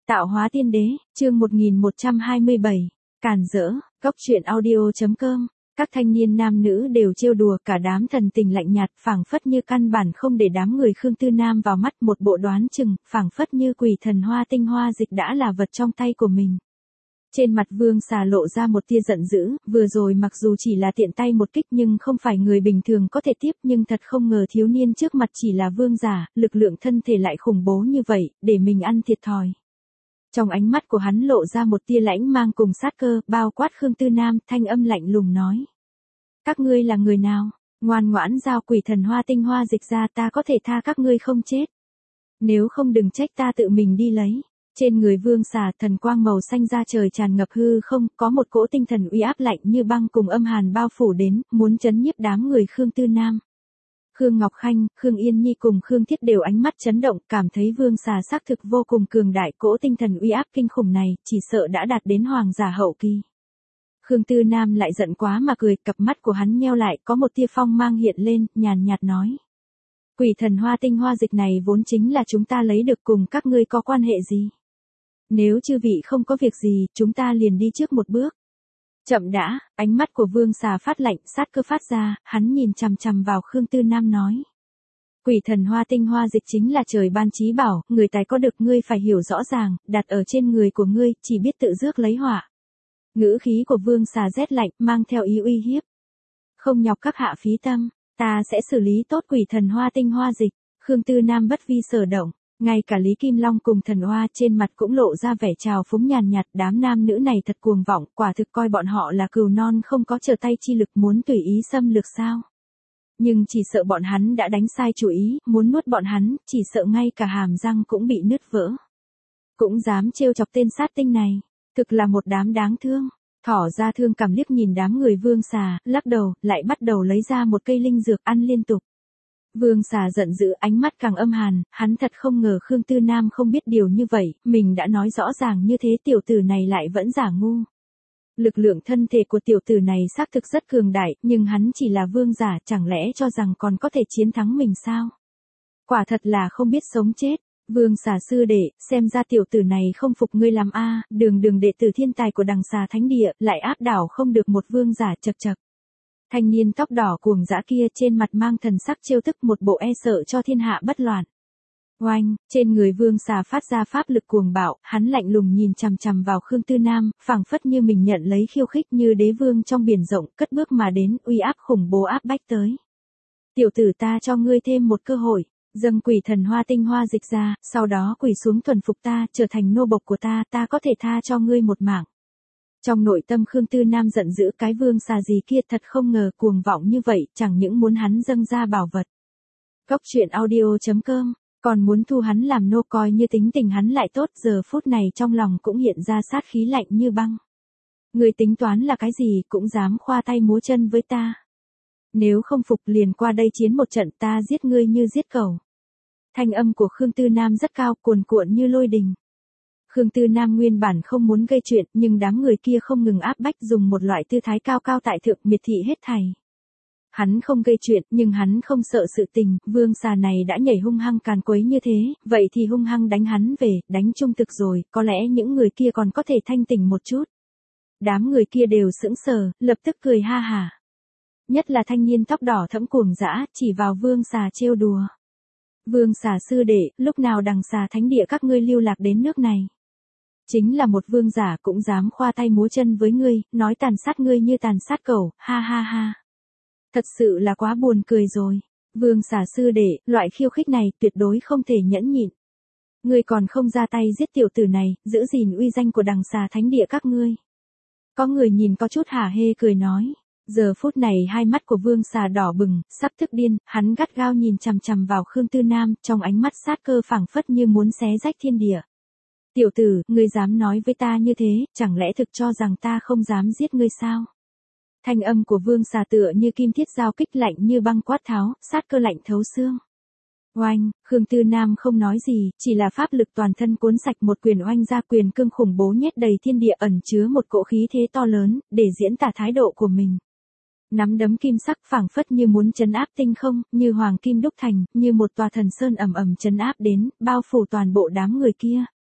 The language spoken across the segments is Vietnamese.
Tạo hóa tiên đế, chương 1127, càn rỡ, góc truyện audio.com. Các thanh niên nam nữ đều trêu đùa, cả đám thần tình lạnh nhạt, phảng phất như căn bản không để đám người Khương Tư Nam vào mắt, một bộ đoán chừng, phảng phất như quỷ thần hoa tinh hoa dịch đã là vật trong tay của mình. Trên mặt Vương Xà lộ ra một tia giận dữ, vừa rồi mặc dù chỉ là tiện tay một kích nhưng không phải người bình thường có thể tiếp, nhưng thật không ngờ thiếu niên trước mặt chỉ là vương giả, lực lượng thân thể lại khủng bố như vậy, để mình ăn thiệt thòi. Trong ánh mắt của hắn lộ ra một tia lãnh mang cùng sát cơ, bao quát Khương Tư Nam, thanh âm lạnh lùng nói. Các ngươi là người nào? Ngoan ngoãn giao quỷ thần hoa tinh hoa dịch ra, ta có thể tha các ngươi không chết. Nếu không đừng trách ta tự mình đi lấy. Trên người Vương Xà, thần quang màu xanh ra trời tràn ngập hư không, có một cỗ tinh thần uy áp lạnh như băng cùng âm hàn bao phủ đến, muốn trấn nhiếp đám người Khương Tư Nam. Khương Ngọc Khanh, Khương Yên Nhi cùng Khương Thiết đều ánh mắt chấn động, cảm thấy Vương Xà xác thực vô cùng cường đại, cỗ tinh thần uy áp kinh khủng này, chỉ sợ đã đạt đến hoàng giả hậu kỳ. Khương Tư Nam lại giận quá mà cười, cặp mắt của hắn nheo lại, có một tia phong mang hiện lên, nhàn nhạt nói. Quỷ thần hoa tinh hoa dịch này vốn chính là chúng ta lấy được, cùng các ngươi có quan hệ gì? Nếu chư vị không có việc gì, chúng ta liền đi trước một bước. Chậm đã, ánh mắt của Vương Xà phát lạnh, sát cơ phát ra, hắn nhìn chằm chằm vào Khương Tư Nam nói. Quỷ thần hoa tinh hoa dịch chính là trời ban chí bảo, người tài có được, ngươi phải hiểu rõ ràng, đặt ở trên người của ngươi, chỉ biết tự rước lấy họa. Ngữ khí của Vương Xà rét lạnh, mang theo ý uy hiếp. Không nhọc các hạ phí tâm, ta sẽ xử lý tốt quỷ thần hoa tinh hoa dịch. Khương Tư Nam bất vi sở động. Ngay cả Lý Kim Long cùng Thần Oa trên mặt cũng lộ ra vẻ trào phúng nhàn nhạt, đám nam nữ này thật cuồng vọng, quả thực coi bọn họ là cừu non không có trở tay chi lực, muốn tùy ý xâm lược sao. Nhưng chỉ sợ bọn hắn đã đánh sai chủ ý, muốn nuốt bọn hắn, chỉ sợ ngay cả hàm răng cũng bị nứt vỡ. Cũng dám trêu chọc tên sát tinh này, thực là một đám đáng thương. Thỏ ra thương cảm liếc nhìn đám người Vương Xà, lắc đầu, lại bắt đầu lấy ra một cây linh dược ăn liên tục. Vương Xà giận dữ, ánh mắt càng âm hàn, hắn thật không ngờ Khương Tư Nam không biết điều như vậy, mình đã nói rõ ràng như thế, tiểu tử này lại vẫn giả ngu. Lực lượng thân thể của tiểu tử này xác thực rất cường đại, nhưng hắn chỉ là vương giả, chẳng lẽ cho rằng còn có thể chiến thắng mình sao? Quả thật là không biết sống chết. Vương Xà sư đệ, xem ra tiểu tử này không phục ngươi làm a, đường đệ tử thiên tài của Đằng Xà Thánh Địa, lại áp đảo không được một vương giả, chậc chậc. Thanh niên tóc đỏ cuồng dã kia trên mặt mang thần sắc trêu tức, một bộ e sợ cho thiên hạ bất loạn. Oanh, trên người Vương Xà phát ra pháp lực cuồng bạo, hắn lạnh lùng nhìn chằm chằm vào Khương Tư Nam, phảng phất như mình nhận lấy khiêu khích, như đế vương trong biển rộng, cất bước mà đến, uy áp khủng bố áp bách tới. Tiểu tử, ta cho ngươi thêm một cơ hội, dâng quỷ thần hoa tinh hoa dịch ra, sau đó quỳ xuống thuần phục ta, trở thành nô bộc của ta, ta có thể tha cho ngươi một mạng. Trong nội tâm Khương Tư Nam giận dữ, cái Vương Xà gì kia thật không ngờ cuồng vọng như vậy, chẳng những muốn hắn dâng ra bảo vật. Góc truyện audio.com, còn muốn thu hắn làm nô, coi như tính tình hắn lại tốt, giờ phút này trong lòng cũng hiện ra sát khí lạnh như băng. Người tính toán là cái gì, cũng dám khoa tay múa chân với ta. Nếu không phục liền qua đây chiến một trận, ta giết ngươi như giết cẩu. Thanh âm của Khương Tư Nam rất cao, cuồn cuộn như lôi đình. Khương Tư Nam nguyên bản không muốn gây chuyện, nhưng đám người kia không ngừng áp bách, dùng một loại tư thái cao cao tại thượng, miệt thị hết thảy. Hắn không gây chuyện, nhưng hắn không sợ sự tình, Vương Xà này đã nhảy hung hăng càn quấy như thế, vậy thì hung hăng đánh hắn về, đánh trung thực rồi, có lẽ những người kia còn có thể thanh tỉnh một chút. Đám người kia đều sững sờ, lập tức cười ha hả. Nhất là thanh niên tóc đỏ thẫm cuồng dã, chỉ vào Vương Xà trêu đùa. Vương Xà sư đệ, lúc nào Đằng Xà Thánh Địa các ngươi lưu lạc đến nước này? Chính là một vương giả cũng dám khoa tay múa chân với ngươi, nói tàn sát ngươi như tàn sát cẩu, ha ha ha. Thật sự là quá buồn cười rồi. Vương Xà sư đệ, loại khiêu khích này tuyệt đối không thể nhẫn nhịn. Ngươi còn không ra tay giết tiểu tử này, giữ gìn uy danh của Đằng Xà Thánh Địa các ngươi. Có người nhìn có chút hả hê cười nói. Giờ phút này hai mắt của Vương Xà đỏ bừng, sắp tức điên, hắn gắt gao nhìn chằm chằm vào Khương Tư Nam, trong ánh mắt sát cơ phảng phất như muốn xé rách thiên địa. Tiểu tử, ngươi dám nói với ta như thế, chẳng lẽ thực cho rằng ta không dám giết ngươi sao? Thanh âm của Vương Xà tựa như kim thiết giao kích, lạnh như băng quát tháo, sát cơ lạnh thấu xương. Oanh, Khương Tư Nam không nói gì, chỉ là pháp lực toàn thân cuốn sạch, một quyền oanh ra, quyền cương khủng bố nhét đầy thiên địa, ẩn chứa một cỗ khí thế to lớn, để diễn tả thái độ của mình. Nắm đấm kim sắc phảng phất như muốn trấn áp tinh không, như hoàng kim đúc thành, như một tòa thần sơn ầm ầm trấn áp đến, bao phủ toàn bộ đám người kia.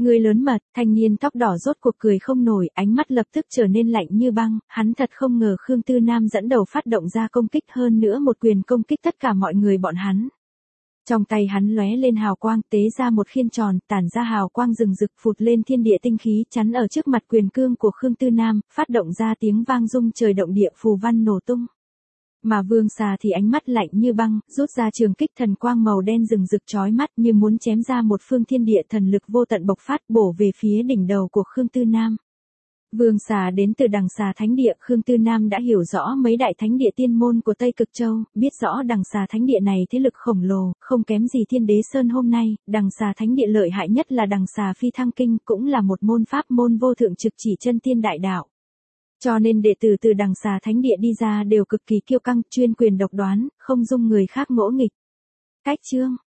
Người lớn mật, thanh niên tóc đỏ rốt cuộc cười không nổi, ánh mắt lập tức trở nên lạnh như băng, hắn thật không ngờ Khương Tư Nam dẫn đầu phát động ra công kích, hơn nữa một quyền công kích tất cả mọi người bọn hắn. Trong tay hắn lóe lên hào quang, tế ra một khiên tròn, tản ra hào quang rừng rực phụt lên thiên địa tinh khí, chắn ở trước mặt quyền cương của Khương Tư Nam, phát động ra tiếng vang rung trời động địa, phù văn nổ tung. Mà Vương Xà thì ánh mắt lạnh như băng, rút ra trường kích thần quang màu đen rừng rực chói mắt, như muốn chém ra một phương thiên địa thần lực vô tận bộc phát, bổ về phía đỉnh đầu của Khương Tư Nam. Vương Xà đến từ Đằng Xà Thánh Địa, Khương Tư Nam đã hiểu rõ mấy đại thánh địa tiên môn của Tây Cực Châu, biết rõ Đằng Xà Thánh Địa này thế lực khổng lồ, không kém gì Thiên Đế Sơn hôm nay, Đằng Xà Thánh Địa lợi hại nhất là Đằng Xà Phi Thăng Kinh, cũng là một môn pháp môn vô thượng trực chỉ chân tiên đại đạo. Cho nên đệ tử từ Đằng Xà Thánh Địa đi ra đều cực kỳ kiêu căng, chuyên quyền độc đoán, không dung người khác ngỗ nghịch. Cách chương